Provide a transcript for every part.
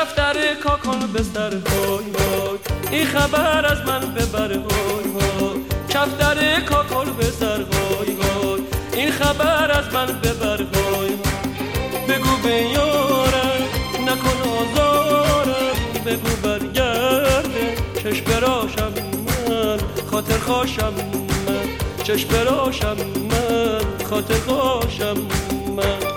کفتر کاکل بستر های های، این خبر از من ببر های های. کفتر کاکل بستر های های، این خبر از من ببر های های. بگو به یارم نکن آزارم، بگو برگرده چشم براشم من، خاطر خوشم من، چشم براشم من، خاطر خوشم من.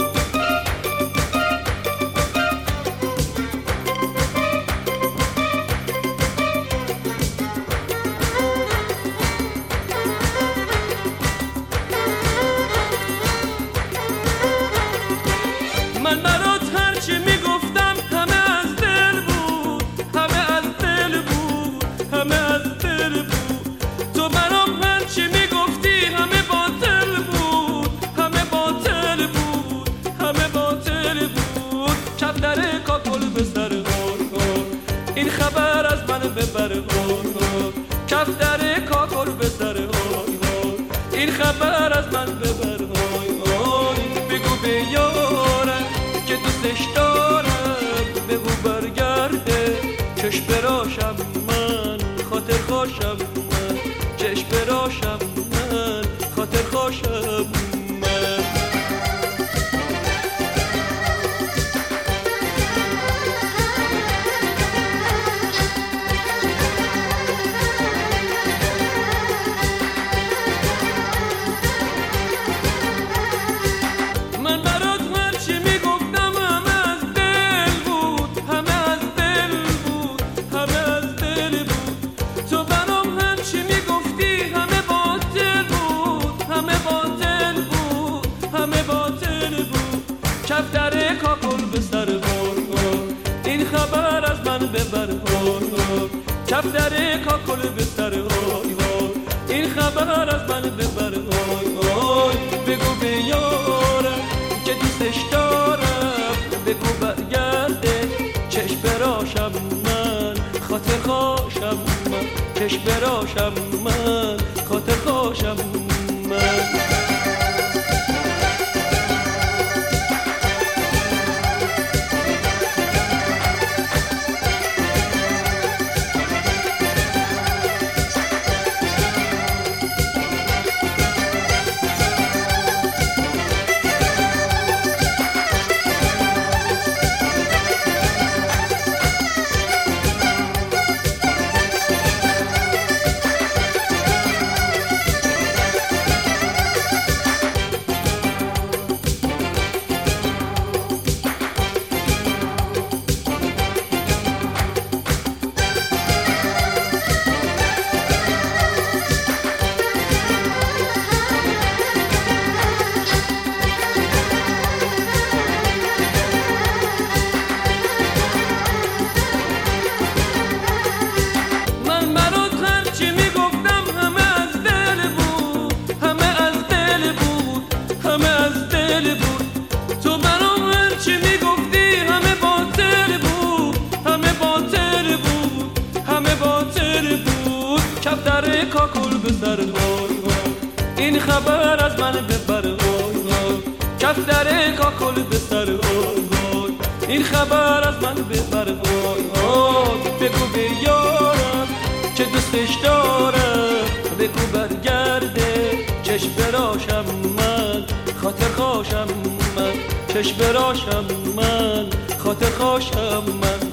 من برات هرچی میگفتم همه از دل بود، همه از دل بود، همه از دل بود. تو برام هرچی میگفتی همه باطل بود، همه باطل بود، همه باطل بود. کفتر کاکل بستر های های، این خبر از من ببر های های. کفتر کاکل بستر های های، این خبر از من ببر های های. بگو به یارم که دوستش دارم، بگو برگرده چشم براشم من، خاطر خوشم من، چشم براشم من، خاطر خوشم من. من برات هرچی میگفتم همه از دل بود، همه از دل بود، همه از دل بود. تو برام هرچی میگفتی همه باطل بود، همه باطل بود، همه باطل بود. کفتر کاکل بستر های های، این خبر از من ببر های های. کفتر کاکل بستر های های، این خبر از من ببر های های. بگو به یارم که دوستش دارم، بگو برگرده چشم براشم من، خاطر خوشم من، چشم براشم من، خاطر خوشم من. تو برام هرچی میگفتی همه باطل بود، همه باطل بود، همه باطل بود. کفتر کاکل بستر های های، این خبر از من ببر های های. کفتر کاکل بستر های های، این خبر از من ببر های های. بگو به یارم که دوستش دارم، بگو برگرده چشم براشم من، خاطر خوشم من، چشم براشم من، خاطر خوشم من.